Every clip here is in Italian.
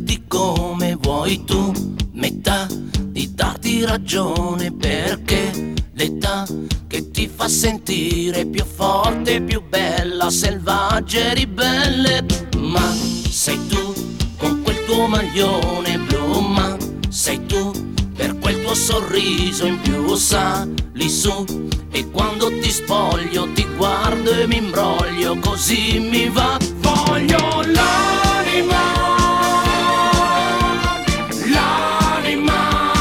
prenderti come vuoi tu, metà di darti ragione, perché l'età che ti fa sentire più forte, più bella, selvaggia e ribelle. Ma sei tu con quel tuo maglione blu, ma sei tu per quel tuo sorriso in più, sali su e quando ti spoglio ti guardo e mi imbroglio, così mi va. Voglio l'anima, l'anima,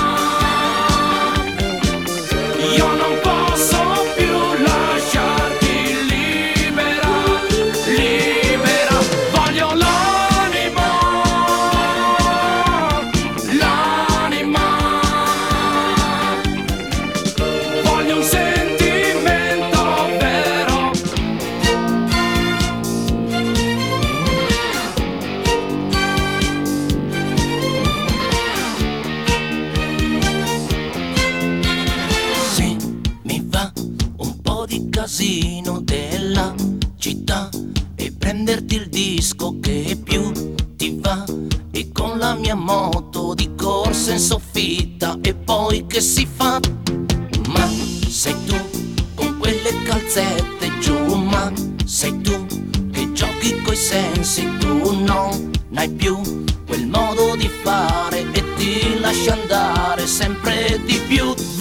io non posso più lasciarti libera, libera. Voglio l'anima, l'anima, voglio un sentimento vero. Sì, mi va un po' di casino della città e prenderti il disco che più ti va, e con la mia moto di corsa in soffitta, e poi che si fa? Ma sei tu con quelle calzette giù, ma sei tu che giochi coi sensi, tu non hai più quel modo di fare e ti lasci andare sempre di più.